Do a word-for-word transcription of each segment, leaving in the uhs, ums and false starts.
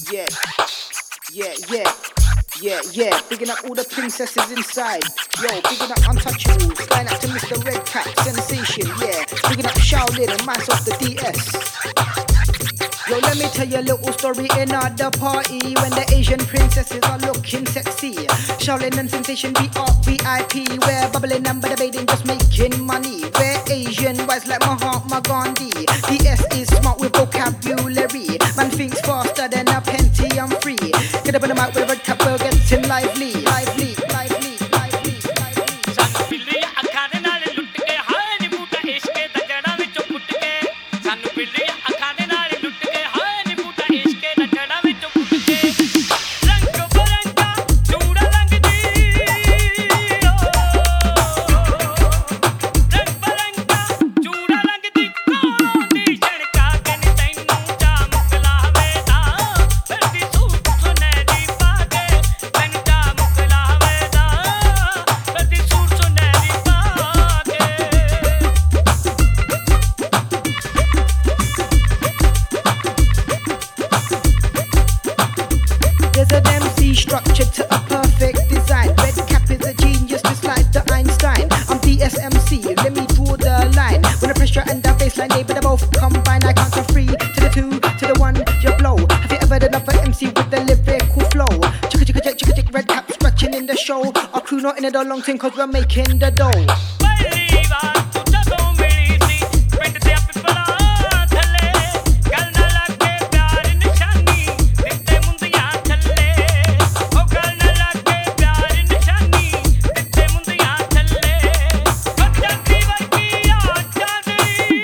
Yeah, yeah, yeah, yeah, yeah. Bigging up all the princesses inside. Yo, bigging up Untouchables. Flying out to Mister Red Cap, Sensation, yeah. Bigging up Shaolin and Mice off the D S. Yo, let me tell you a little story in the party when the Asian princesses are looking sexy. Shaolin and Sensation be up V I P. We're bubbling and debating, just making money. We're Asian wise like Mahatma Gandhi. D S is smart with vocabulary. Man thinks faster than a Pentium three. Get up on the mic with a red cap, we're getting lively, lively, lively, lively, lively. Sanu pilliya akhaan naal lut ke haay ni boota ishke da jada vichon put ke. Sanu pilliya akhaan naal lut ke haay ni boota ishke da jada vichon put ke. Rang baranga chooda langdi rang baranga chooda langdi kondi chanka ke ni tainu jaam kalaave da verdi suut suneri paage tainu jaam kalaave da verdi suut suneri paage. There's an M C structure to a perfect design. Red Cap is a genius, just like the Einstein. I'm D S M C, let me draw the line. When the pressure and the baseline, they better both combine. I count from three to the two to the one, you blow. Have you ever done another M C with the lyrical flow? Chicka chicka chick chicka chick, Red Cap scratching in the show. Our crew not in it a long time cause we're making the dough. ਪਹਿਲੀ ਵਾਰ ਤੂੰ ਜਦੋਂ ਮਿਲੀ ਸੀ ਪਿੰਡ ਦੇ ਪਿਪਲਾ ਥੱਲੇ ਗੱਲ ਨਾ ਲੱਗੇ ਪਿਆਰ ਨਿਸ਼ਾਨੀ ਦਿੱਤੇ ਮੁੰਦਿਆਂ ਥੱਲੇ ਉਹ ਗੱਲ ਨਾ ਲੱਗੇ ਪਿਆਰ ਨਿਸ਼ਾਨੀ ਦਿੱਤੇ ਮੁੰਦਿਆਂ ਥੱਲੇ ਬੱਚਾ ਦੀ ਵਰਗੀ ਆ ਜਾਂਦੀ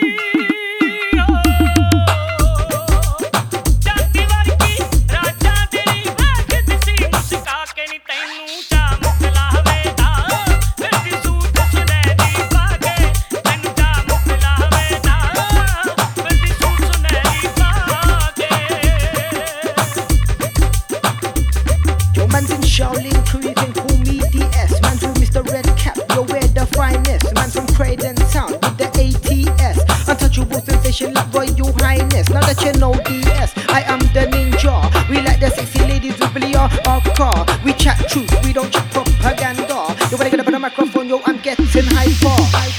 ਜਾਂਦੀ ਵਰਗੀ ਰਾਜਾ ਤੇਰੀ ਵੇਖਦੀ ਸੀ ਮੁਸਕਾ ਕੇ ਨੀ ਤੈਨੂੰ ਚਾਮ ਕਲਾਵੇ ਦਾ ਫਿਰਦੀ ਸੂਟ ਸੁਨਹਿਰੀ ਪਾ ਕੇ ਤੈਨੂੰ ਚਾਮ ਕਲਾਵੇ ਦਾ ਫਿਰਦੀ ਸੂਟ ਸੁਨਹਿਰੀ ਪਾ ਕੇ. Yo, man's in Shaolin crew, you can call me D S. Man's with Mister Red Cap, yo, we're the finest. Man's from Croydon Town with the A T S. Untouchable Sensation like Royal Highness. Now that you know D S, I am the ninja. We like the sexy ladies with Billy or our car. We chat truth, we don't chat propaganda. Yo, when I get up on the microphone, yo, I'm getting hyper.